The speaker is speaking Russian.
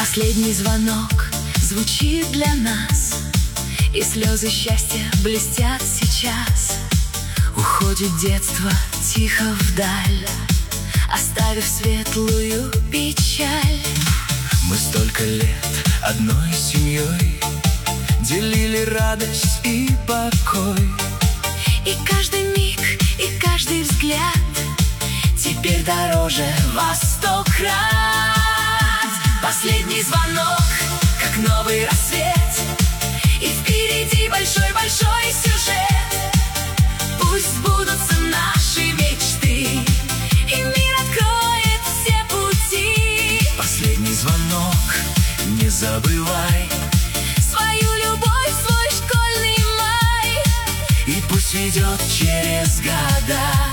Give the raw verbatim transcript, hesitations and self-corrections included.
Последний звонок звучит для нас, и слезы счастья блестят сейчас. Уходит детство тихо вдаль, оставив светлую печаль. Мы столько лет одной семьей делили радость и покой. И каждый миг, и каждый взгляд теперь дороже во сто крат. Последний звонок, как новый рассвет, и впереди большой-большой сюжет. Пусть сбудутся наши мечты, и мир откроет все пути. Последний звонок, не забывай свою любовь, свой школьный май, и пусть ведет через года.